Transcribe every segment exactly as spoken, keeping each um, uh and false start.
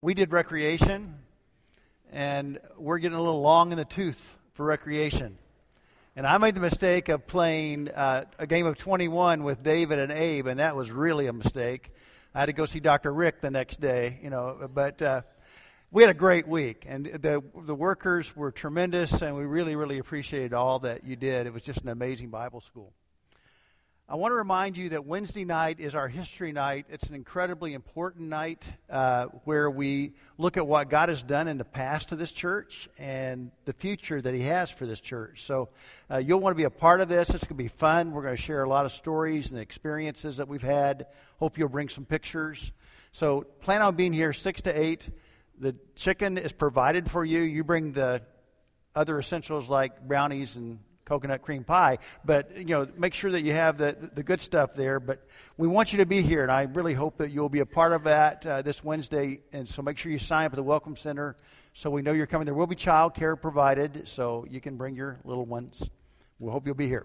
We did recreation, and we're getting a little long in the tooth for recreation. And I made the mistake of playing uh, a game of twenty-one with David and Abe, and that was really a mistake. I had to go see Doctor Rick the next day, you know, but uh, we had a great week, and the the workers were tremendous, and we really, really appreciated all that you did. It was just an amazing Bible school. I want to remind you that Wednesday night is our history night. It's an incredibly important night uh, where we look at what God has done in the past of this church and the future that He has for this church. So uh, you'll want to be a part of this. It's going to be fun. We're going to share a lot of stories and experiences that we've had. Hope you'll bring some pictures. So plan on being here six to eight. The chicken is provided for you. You bring the other essentials like brownies and coconut cream pie, but you know, make sure that you have the the good stuff there. But we want you to be here, and I really hope that you'll be a part of that uh, this Wednesday. And so make sure you sign up at the Welcome Center so we know you're coming. There will be child care provided, so you can bring your little ones. We hope you'll be here.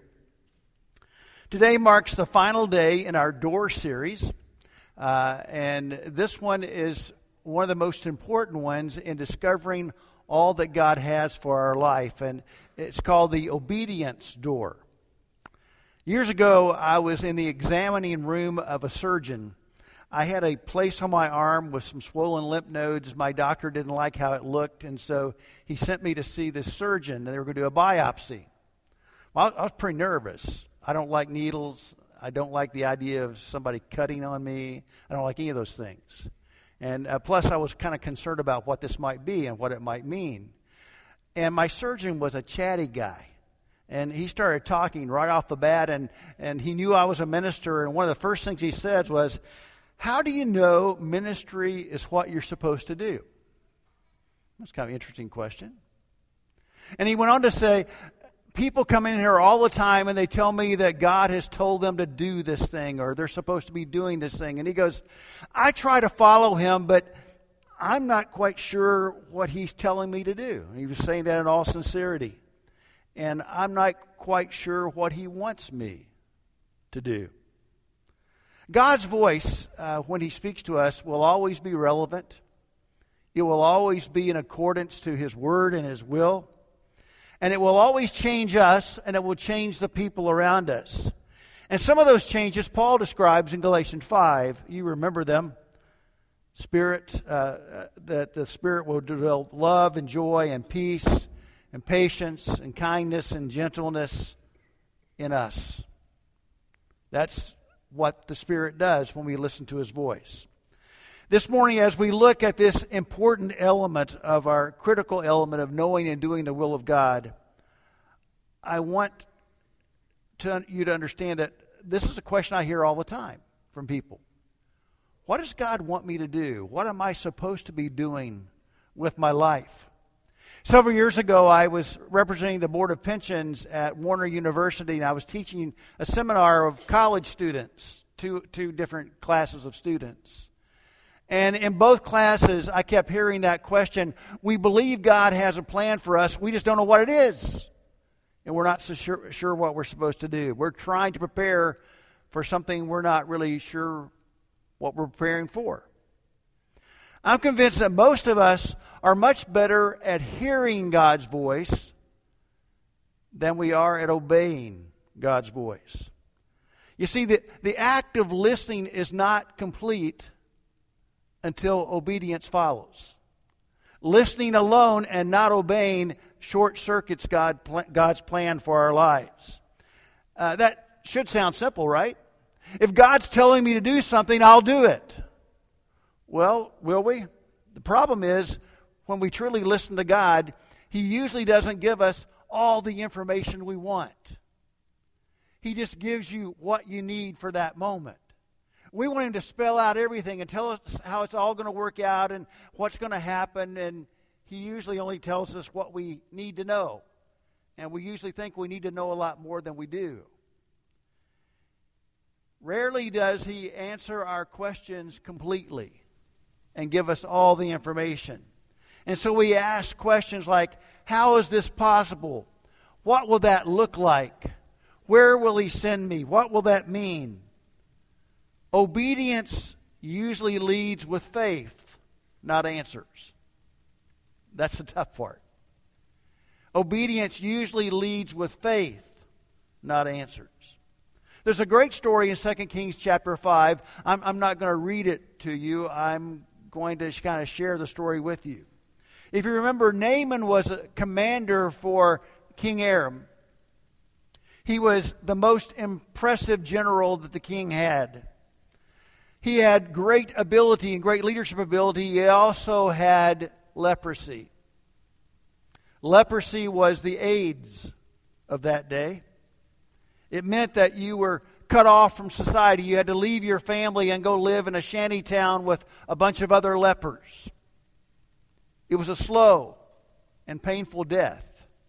Today marks the final day in our Door series, uh, and this one is one of the most important ones in discovering all that God has for our life, and it's called the obedience door. Years ago, I was in the examining room of a surgeon. I had a place on my arm with some swollen lymph nodes. My doctor didn't like how it looked, and so he sent me to see this surgeon, and they were going to do a biopsy. Well, I was pretty nervous. I don't like needles. I don't like the idea of somebody cutting on me. I don't like any of those things. And uh, plus, I was kind of concerned about what this might be and what it might mean. And my surgeon was a chatty guy. And he started talking right off the bat, and, and he knew I was a minister. And one of the first things he said was, "How do you know ministry is what you're supposed to do?" That's kind of an interesting question. And he went on to say, people come in here all the time and they tell me that God has told them to do this thing or they're supposed to be doing this thing. And he goes, I try to follow him, but I'm not quite sure what he's telling me to do. And he was saying that in all sincerity. And I'm not quite sure what he wants me to do. God's voice, uh, when he speaks to us, will always be relevant. It will always be in accordance to his word and his will. And it will always change us, and it will change the people around us. And some of those changes Paul describes in Galatians five. You remember them. Spirit, uh, that the Spirit will develop love and joy and peace and patience and kindness and gentleness in us. That's what the Spirit does when we listen to His voice. This morning, as we look at this important element of our critical element of knowing and doing the will of God, I want to, you to understand that this is a question I hear all the time from people. What does God want me to do? What am I supposed to be doing with my life? Several years ago, I was representing the Board of Pensions at Warner University, and I was teaching a seminar of college students, two, two different classes of students. And in both classes, I kept hearing that question, we believe God has a plan for us, we just don't know what it is. And we're not so sure, sure what we're supposed to do. We're trying to prepare for something we're not really sure what we're preparing for. I'm convinced that most of us are much better at hearing God's voice than we are at obeying God's voice. You see, the, the act of listening is not complete until obedience follows. Listening alone and not obeying short-circuits God, God's plan for our lives. Uh, that should sound simple, right? If God's telling me to do something, I'll do it. Well, will we? The problem is, when we truly listen to God, He usually doesn't give us all the information we want. He just gives you what you need for that moment. We want Him to spell out everything and tell us how it's all going to work out and what's going to happen, and He usually only tells us what we need to know. And we usually think we need to know a lot more than we do. Rarely does He answer our questions completely and give us all the information. And so we ask questions like, how is this possible? What will that look like? Where will He send me? What will that mean? Obedience usually leads with faith, not answers. That's the tough part. Obedience usually leads with faith, not answers. There's a great story in Second Kings chapter five. I'm, I'm not going to read it to you. I'm going to kind of share the story with you. If you remember, Naaman was a commander for King Aram. He was the most impressive general that the king had. He had great ability and great leadership ability. He also had leprosy. Leprosy was the AIDS of that day. It meant that you were cut off from society. You had to leave your family and go live in a shanty town with a bunch of other lepers. It was a slow and painful death.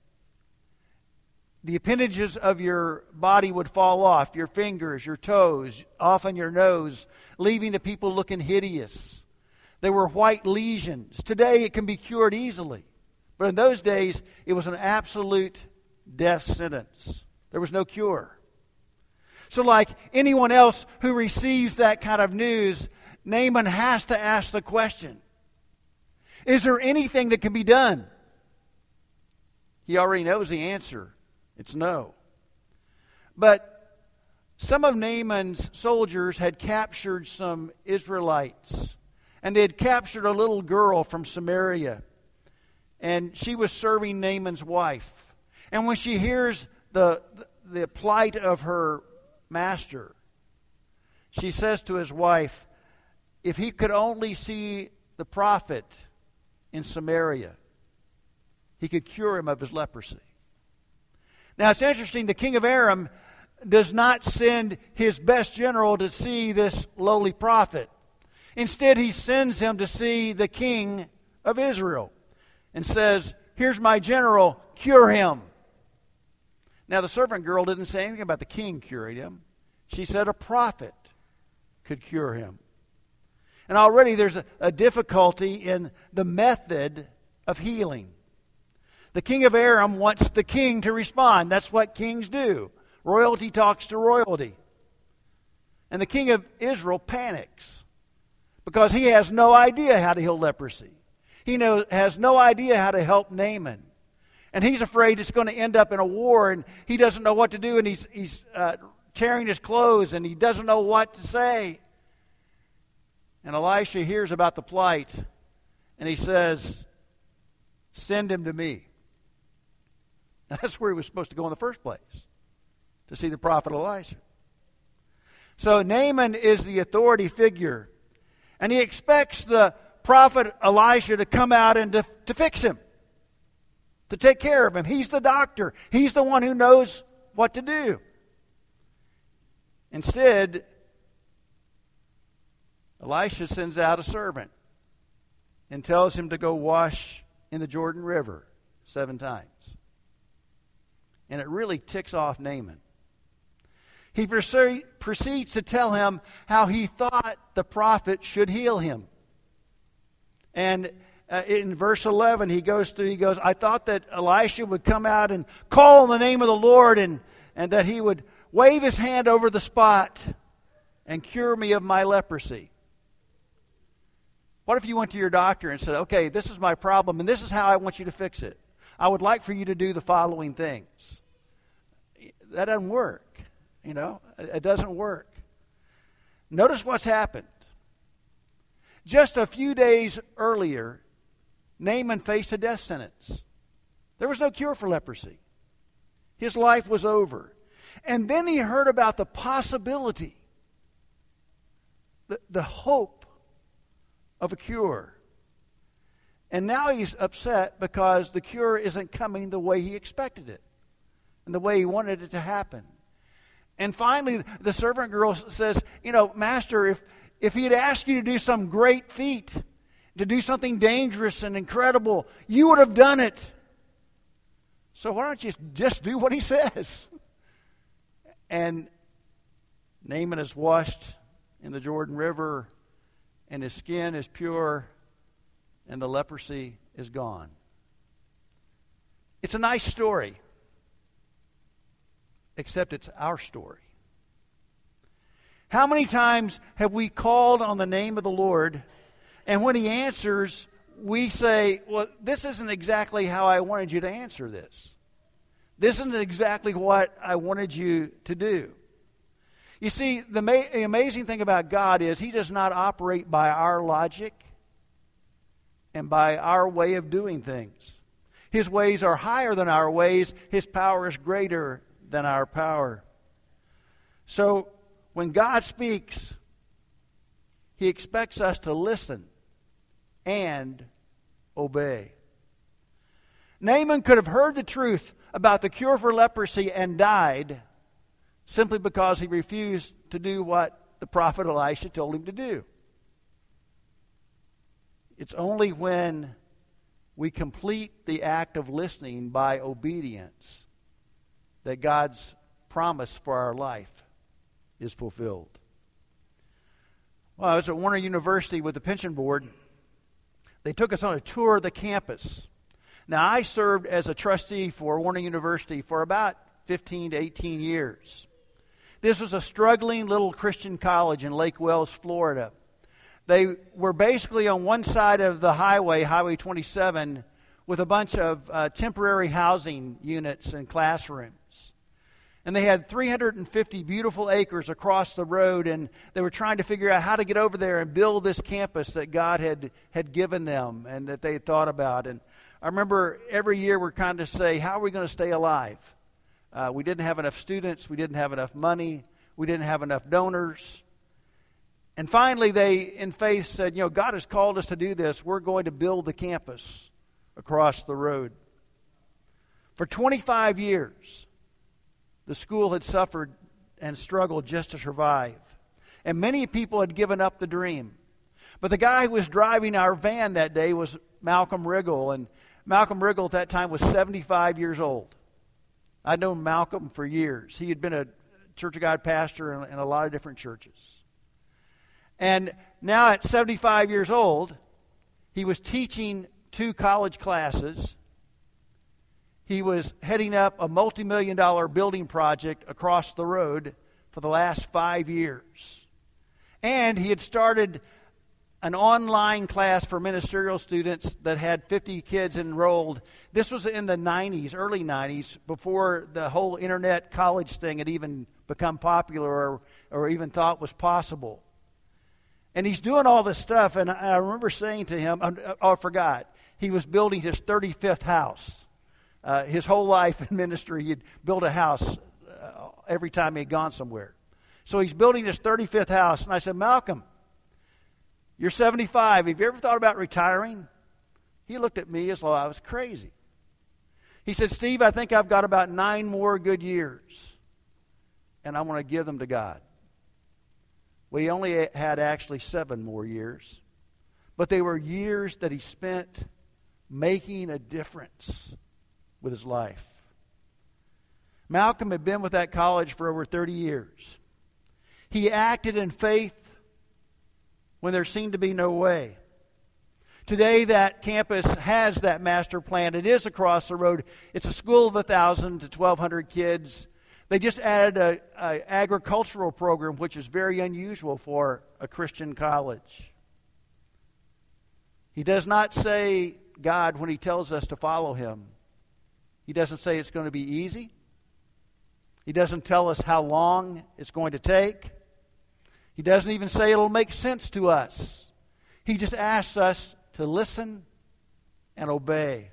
The appendages of your body would fall off, your fingers, your toes, often your nose, leaving the people looking hideous. They were white lesions. Today it can be cured easily. But in those days, it was an absolute death sentence. There was no cure. So like anyone else who receives that kind of news, Naaman has to ask the question, is there anything that can be done? He already knows the answer. It's no. But some of Naaman's soldiers had captured some Israelites. And they had captured a little girl from Samaria. And she was serving Naaman's wife. And when she hears the, the plight of her master, she says to his wife, if he could only see the prophet in Samaria, he could cure him of his leprosy. Now it's interesting, the king of Aram does not send his best general to see this lowly prophet. Instead, he sends him to see the king of Israel and says, here's my general, cure him. Now the servant girl didn't say anything about the king curing him. She said a prophet could cure him. And already there's a, a difficulty in the method of healing. The king of Aram wants the king to respond. That's what kings do. Royalty talks to royalty. And the king of Israel panics because he has no idea how to heal leprosy. He knows, has no idea how to help Naaman. And he's afraid it's going to end up in a war, and he doesn't know what to do, and he's, he's uh, tearing his clothes, and he doesn't know what to say. And Elisha hears about the plight, and he says, send him to me. Now, that's where he was supposed to go in the first place, to see the prophet Elisha. So Naaman is the authority figure, and he expects the prophet Elisha to come out and to, to fix him, to take care of him. He's the doctor. He's the one who knows what to do. Instead, Elisha sends out a servant and tells him to go wash in the Jordan River seven times. And it really ticks off Naaman. He proceeds to tell him how he thought the prophet should heal him. And uh, in verse eleven, he goes through, he goes, I thought that Elisha would come out and call on the name of the Lord, and, and that he would wave his hand over the spot and cure me of my leprosy. What if you went to your doctor and said, okay, this is my problem, and this is how I want you to fix it. I would like for you to do the following things. That doesn't work. You know, it doesn't work. Notice what's happened. Just a few days earlier, Naaman faced a death sentence. There was no cure for leprosy. His life was over. And then he heard about the possibility, the, the hope of a cure. And now he's upset because the cure isn't coming the way he expected it and the way he wanted it to happen. And finally, the servant girl says, you know, Master, if, if he had asked you to do some great feat, to do something dangerous and incredible, you would have done it. So why don't you just do what he says? And Naaman is washed in the Jordan River, and his skin is pure, and the leprosy is gone. It's a nice story, except it's our story. How many times have we called on the name of the Lord And when he answers, we say, well, this isn't exactly how I wanted you to answer this. This isn't exactly what I wanted you to do. You see, the, ma- the amazing thing about God is he does not operate by our logic and by our way of doing things. His ways are higher than our ways. His power is greater than our power. So when God speaks, he expects us to listen and obey. Naaman could have heard the truth about the cure for leprosy and died simply because he refused to do what the prophet Elisha told him to do. It's only when we complete the act of listening by obedience that God's promise for our life is fulfilled. Well, I was at Warner University with the pension board. They took us on a tour of the campus. Now, I served as a trustee for Warner University for about fifteen to eighteen years. This was a struggling little Christian college in Lake Wales, Florida. They were basically on one side of the highway, Highway twenty-seven, with a bunch of uh, temporary housing units and classrooms. And they had three hundred fifty beautiful acres across the road, and they were trying to figure out how to get over there and build this campus that God had, had given them and that they had thought about. And I remember every year we're kind of say, how are we going to stay alive? Uh, we didn't have enough students. We didn't have enough money. We didn't have enough donors. And finally, they, in faith, said, you know, God has called us to do this. We're going to build the campus across the road. For twenty-five years, the school had suffered and struggled just to survive. And many people had given up the dream. But the guy who was driving our van that day was Malcolm Riggle. And Malcolm Riggle at that time was seventy-five years old. I'd known Malcolm for years. He had been a Church of God pastor in, in a lot of different churches. And now at seventy-five years old, he was teaching two college classes. He was heading up a multi-million dollar building project across the road for the last five years. And he had started an online class for ministerial students that had fifty kids enrolled. This was in the nineties, early nineties, before the whole internet college thing had even become popular or, or even thought was possible. And he's doing all this stuff, and I remember saying to him, oh, I forgot, he was building his thirty-fifth house. Uh, his whole life in ministry, he'd build a house uh, every time he had gone somewhere. So he's building his thirty-fifth house, and I said, Malcolm, you're seventy-five. Have you ever thought about retiring? He looked at me as though I was crazy. He said, Steve, I think I've got about nine more good years, and I want to give them to God. Well, he only had actually seven more years, but they were years that he spent making a difference with his life. Malcolm had been with that college for over thirty years. He acted in faith when there seemed to be no way. Today, that campus has that master plan. It is across the road. It's a school of one thousand to twelve hundred kids. They just added an agricultural program, which is very unusual for a Christian college. He does not say God when he tells us to follow him. He doesn't say it's going to be easy. He doesn't tell us how long it's going to take. He doesn't even say it'll make sense to us. He just asks us to listen and obey.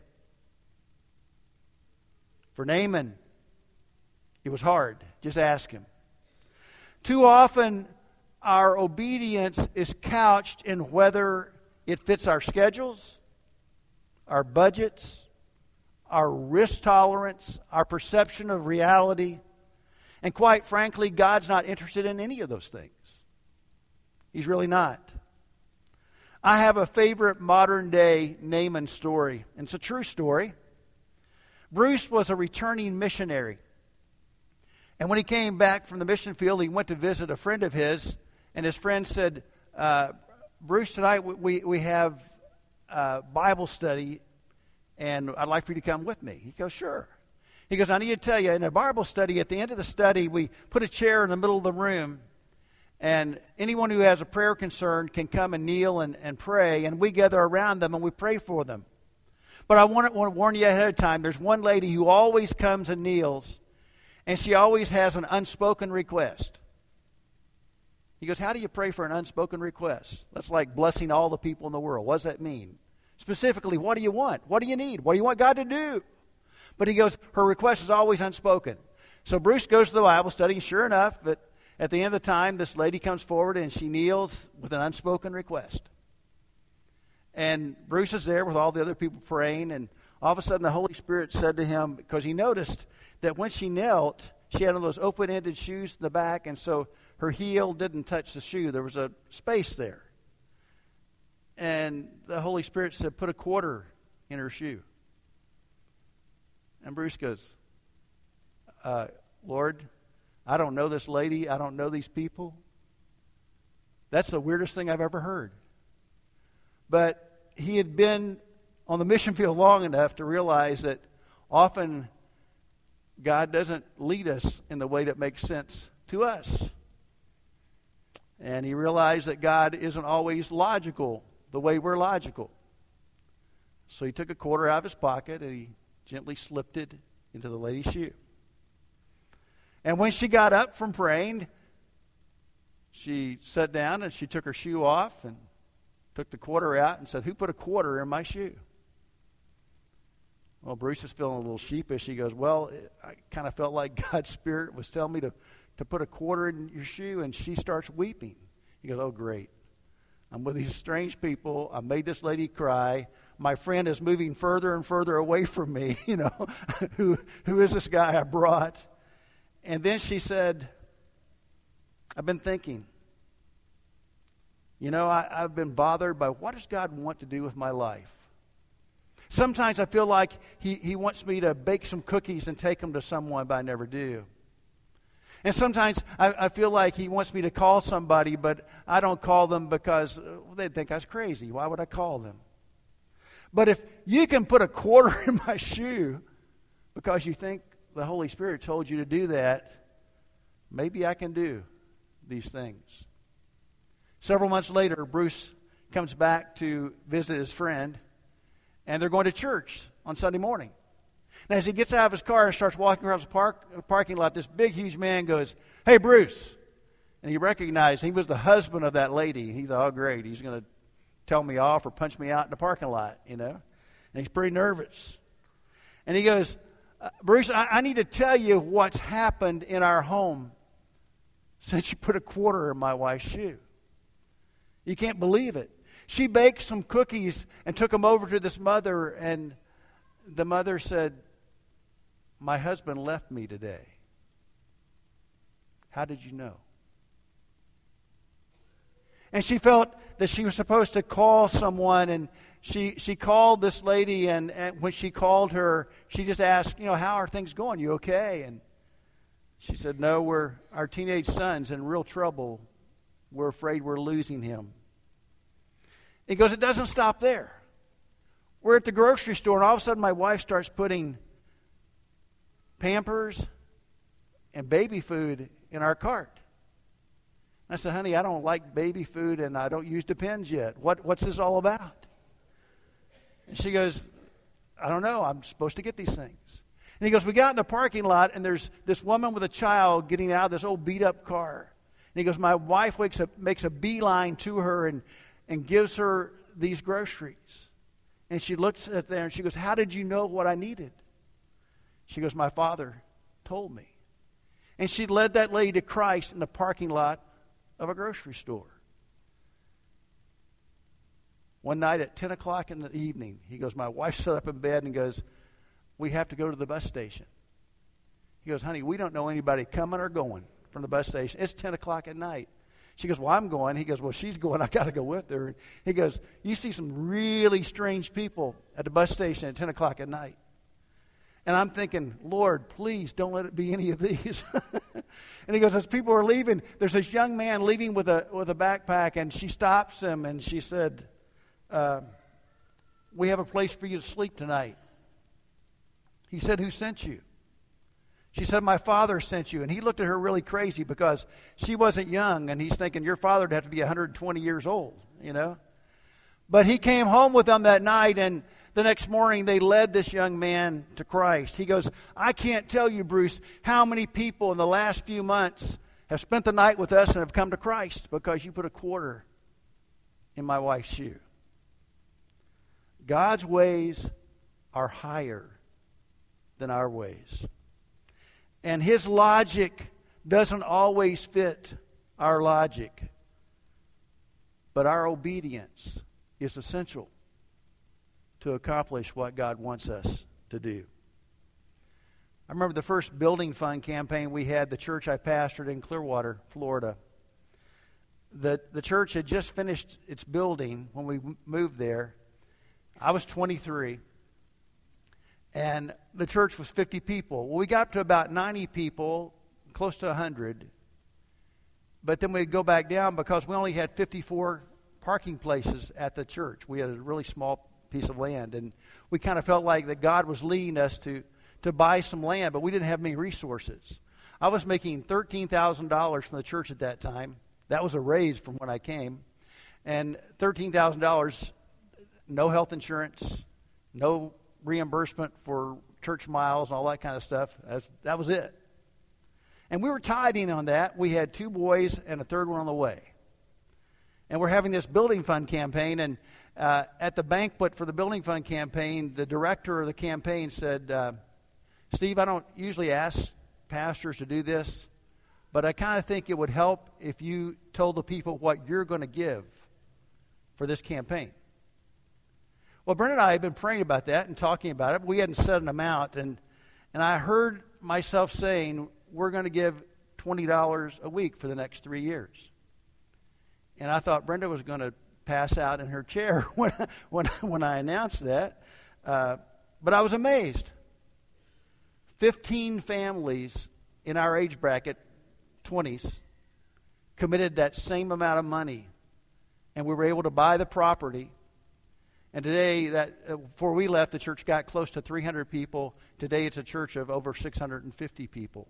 For Naaman, it was hard. Just ask him. Too often, our obedience is couched in whether it fits our schedules, our budgets, our risk tolerance, our perception of reality. And quite frankly, God's not interested in any of those things. He's really not. I have a favorite modern-day Naaman story, and it's a true story. Bruce was a returning missionary. And when he came back from the mission field, he went to visit a friend of his, and his friend said, uh, Bruce, tonight we, we have a Bible study, and I'd like for you to come with me. He goes, sure. He goes, I need to tell you, in a Bible study, at the end of the study, we put a chair in the middle of the room, And anyone who has a prayer concern can come and kneel and, and pray, and we gather around them and we pray for them. But I want to, want to warn you ahead of time, there's one lady who always comes and kneels, and she always has an unspoken request. He goes, how do you pray for an unspoken request? That's like blessing all the people in the world. What does that mean? Specifically, what do you want? What do you need? What do you want God to do? But he goes, her request is always unspoken. So Bruce goes to the Bible study, and sure enough, but at the end of the time, this lady comes forward and she kneels with an unspoken request. And Bruce is there with all the other people praying, and all of a sudden the Holy Spirit said to him, because he noticed that when she knelt, she had one of those open-ended shoes in the back, and so her heel didn't touch the shoe. There was a space there. And the Holy Spirit said, put a quarter in her shoe. And Bruce goes, uh, Lord, I don't know this lady. I don't know these people. That's the weirdest thing I've ever heard. But he had been on the mission field long enough to realize that often God doesn't lead us in the way that makes sense to us. And he realized that God isn't always logical the way we're logical. So he took a quarter out of his pocket and he gently slipped it into the lady's shoe. And when she got up from praying, she sat down and she took her shoe off and took the quarter out and said, who put a quarter in my shoe? Well, Bruce is feeling a little sheepish. He goes, well, I kind of felt like God's Spirit was telling me to, to put a quarter in your shoe, and she starts weeping. He goes, oh, great. I'm with these strange people. I made this lady cry. My friend is moving further and further away from me. You know, who who is this guy I brought? And then she said, I've been thinking. You know, I, I've been bothered by what does God want to do with my life? Sometimes I feel like he, he wants me to bake some cookies and take them to someone, but I never do. And sometimes I, I feel like he wants me to call somebody, but I don't call them because well, they'd think I was crazy. Why would I call them? But if you can put a quarter in my shoe because you think the Holy Spirit told you to do that, maybe I can do these things. Several months later, Bruce comes back to visit his friend, and they're going to church on Sunday morning. Now, as he gets out of his car and starts walking across the park, parking lot, this big, huge man goes, hey, Bruce. And he recognized he was the husband of that lady. He thought, oh, great, he's going to tell me off or punch me out in the parking lot, you know. And he's pretty nervous. And he goes, Bruce, I, I need to tell you what's happened in our home since you put a quarter in my wife's shoe. You can't believe it. She baked some cookies and took them over to this mother, and the mother said, my husband left me today. How did you know? And she felt that she was supposed to call someone, and she she called this lady, and, and when she called her, she just asked, you know, how are things going? You okay? And she said, no, we're our teenage son's in real trouble. We're afraid we're losing him. He goes, it doesn't stop there. We're at the grocery store, and all of a sudden my wife starts putting Pampers and baby food in our cart. I said, honey, I don't like baby food, and I don't use Depends yet. What, what's this all about? And she goes, I don't know. I'm supposed to get these things. And he goes, we got in the parking lot, and there's this woman with a child getting out of this old beat-up car. And he goes, my wife wakes up, makes a beeline to her and, and gives her these groceries. And she looks at there, and she goes, how did you know what I needed? She goes, my father told me. And she led that lady to Christ in the parking lot of a grocery store. One night at ten o'clock in the evening, he goes, my wife sat up in bed and goes, we have to go to the bus station. He goes, honey, we don't know anybody coming or going from the bus station. It's ten o'clock at night. She goes, well, I'm going. He goes, well, she's going. I got to go with her. He goes, you see some really strange people at the bus station at ten o'clock at night. And I'm thinking, Lord, please don't let it be any of these. And he goes, as people are leaving, there's this young man leaving with a with a backpack, and she stops him, and she said, uh, we have a place for you to sleep tonight. He said, who sent you? She said, my father sent you. And he looked at her really crazy because she wasn't young, and he's thinking, your father would have to be one hundred twenty years old, you know. But he came home with them that night, and the next morning they led this young man to Christ. He goes, I can't tell you, Bruce, how many people in the last few months have spent the night with us and have come to Christ because you put a quarter in my wife's shoe. God's ways are higher than our ways. And his logic doesn't always fit our logic. But our obedience is essential to accomplish what God wants us to do. I remember the first building fund campaign we had, the church I pastored in Clearwater, Florida. The, the church had just finished its building when we moved there. I was twenty-three. And the church was fifty people. Well, we got up to about ninety people, close to one hundred. But then we'd go back down because we only had fifty-four parking places at the church. We had a really small piece of land. And we kind of felt like that God was leading us to, to buy some land, but we didn't have many resources. I was making thirteen thousand dollars from the church at that time. That was a raise from when I came. And thirteen thousand dollars, no health insurance, no reimbursement for church miles and all that kind of stuff. That's, that was it. And we were tithing on that. We had two boys and a third one on the way. And we're having this building fund campaign. And uh, at the banquet for the building fund campaign, the director of the campaign said, uh, Steve, I don't usually ask pastors to do this, but I kind of think it would help if you told the people what you're going to give for this campaign. Well, Brent and I had been praying about that and talking about it. But we hadn't set an amount. And, and I heard myself saying, we're going to give twenty dollars a week for the next three years. And I thought Brenda was going to pass out in her chair when, when, when I announced that. Uh, but I was amazed. fifteen families in our age bracket, twenties, committed that same amount of money. And we were able to buy the property. And today, that uh, before we left, the church got close to three hundred people. Today, it's a church of over six hundred fifty people.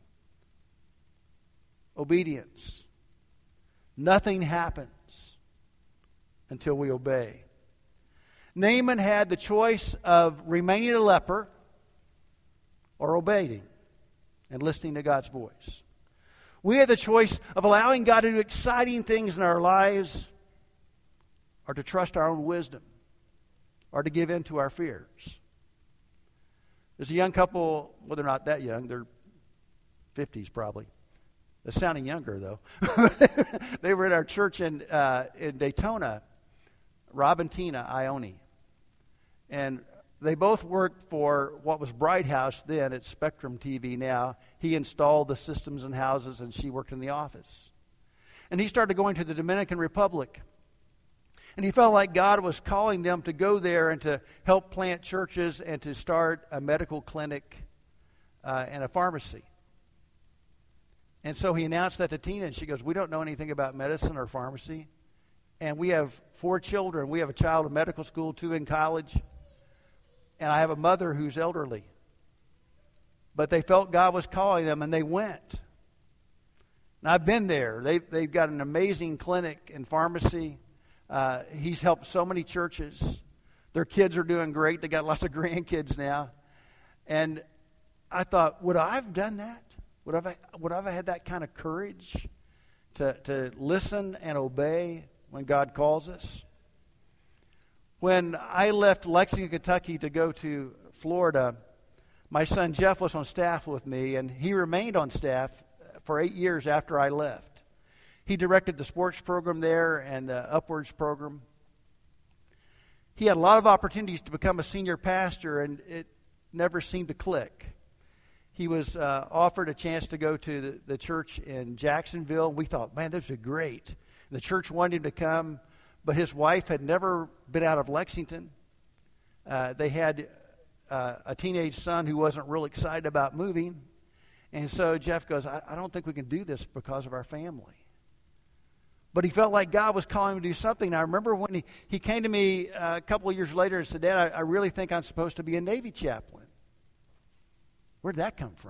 Obedience. Nothing happens until we obey. Naaman had the choice of remaining a leper or obeying and listening to God's voice. We have the choice of allowing God to do exciting things in our lives or to trust our own wisdom, or to give in to our fears. There's a young couple, well, they're not that young, they're fifties probably. They're sounding younger, though. They were at our church in, uh, in Daytona, Rob and Tina Ione. And they both worked for what was Bright House then, it's Spectrum T V now. He installed the systems in houses, and she worked in the office. And he started going to the Dominican Republic. And he felt like God was calling them to go there and to help plant churches and to start a medical clinic uh, and a pharmacy. And so he announced that to Tina, and she goes, we don't know anything about medicine or pharmacy. And we have four children. We have a child in medical school, two in college. And I have a mother who's elderly. But they felt God was calling them, and they went. And I've been there. They've, they've got an amazing clinic and pharmacy. Uh, he's helped so many churches. Their kids are doing great. They got lots of grandkids now. And I thought, would I have done that? Would I have, would I have had that kind of courage to, to listen and obey when God calls us? When I left Lexington, Kentucky to go to Florida, my son Jeff was on staff with me, and he remained on staff for eight years after I left. He directed the sports program there and the Upwards program. He had a lot of opportunities to become a senior pastor, and it never seemed to click. He was uh, offered a chance to go to the, the church in Jacksonville. We thought, man, this would be great. The church wanted him to come, but his wife had never been out of Lexington. Uh, they had uh, a teenage son who wasn't real excited about moving. And so Jeff goes, I, I don't think we can do this because of our family. But he felt like God was calling him to do something. I remember when he, he came to me uh, a couple of years later and said, Dad, I, I really think I'm supposed to be a Navy chaplain. Where'd that come from?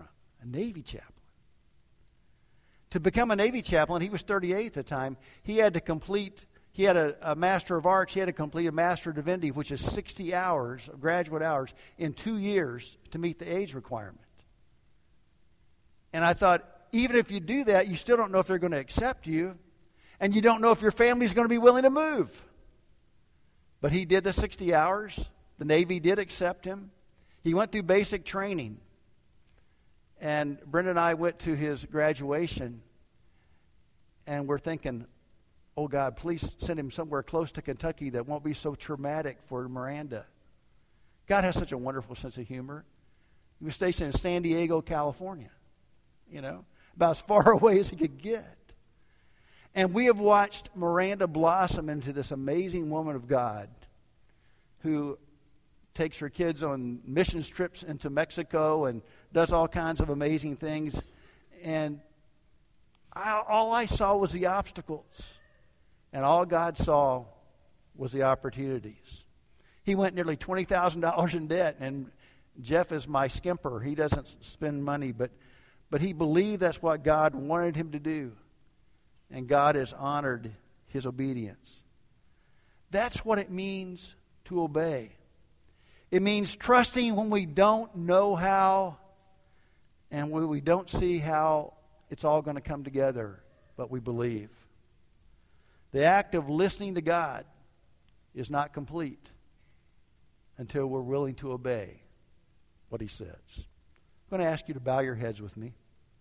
A Navy chaplain. To become a Navy chaplain, he was thirty-eight at the time. He had to complete, he had a, a Master of Arts, he had to complete a Master of Divinity, which is sixty hours, graduate hours, in two years to meet the age requirement. And I thought, even if you do that, you still don't know if they're going to accept you, and you don't know if your family's going to be willing to move. But he did the sixty hours. The Navy did accept him. He went through basic training. And Brenda and I went to his graduation, and we're thinking, oh, God, please send him somewhere close to Kentucky that won't be so traumatic for Miranda. God has such a wonderful sense of humor. He was stationed in San Diego, California, you know, about as far away as he could get. And we have watched Miranda blossom into this amazing woman of God who takes her kids on missions trips into Mexico and does all kinds of amazing things. And I, all I saw was the obstacles. And all God saw was the opportunities. He went nearly twenty thousand dollars in debt. And Jeff is my skimper. He doesn't spend money. But, but he believed that's what God wanted him to do. And God has honored his obedience. That's what it means to obey. It means trusting when we don't know how and when we don't see how it's all going to come together, but we believe. The act of listening to God is not complete until we're willing to obey what he says. I'm going to ask you to bow your heads with me.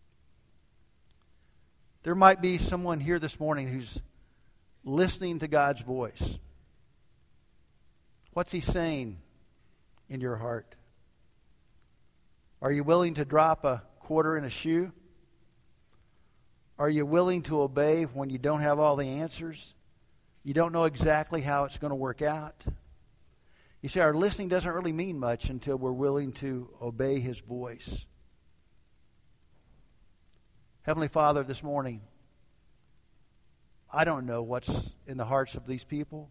There might be someone here this morning who's listening to God's voice. What's he saying in your heart? Are you willing to drop a quarter in a shoe? Are you willing to obey when you don't have all the answers? You don't know exactly how it's going to work out? You see, our listening doesn't really mean much until we're willing to obey his voice. Heavenly Father, this morning, I don't know what's in the hearts of these people.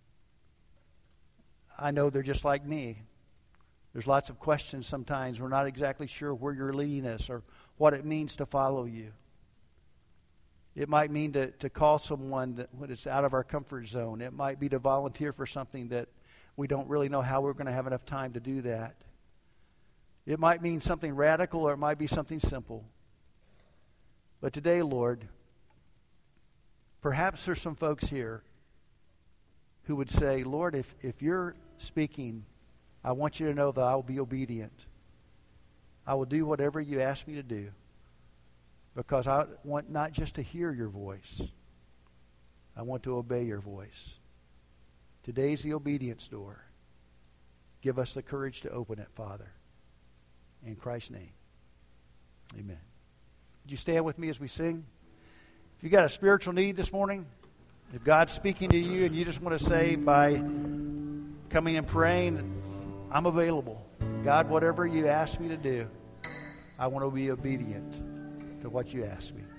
I know they're just like me. There's lots of questions sometimes. We're not exactly sure where you're leading us or what it means to follow you. It might mean to, to call someone that, when it's out of our comfort zone. It might be to volunteer for something that we don't really know how we're going to have enough time to do that. It might mean something radical, or it might be something simple. But today, Lord, perhaps there's some folks here who would say, Lord, if, if you're speaking, I want you to know that I will be obedient. I will do whatever you ask me to do, because I want not just to hear your voice, I want to obey your voice. Today's the obedience door. Give us the courage to open it, Father. In Christ's name, amen. Would you stand with me as we sing? If you've got a spiritual need this morning, if God's speaking to you and you just want to say by coming and praying, I'm available. God, whatever you ask me to do, I want to be obedient to what you ask me.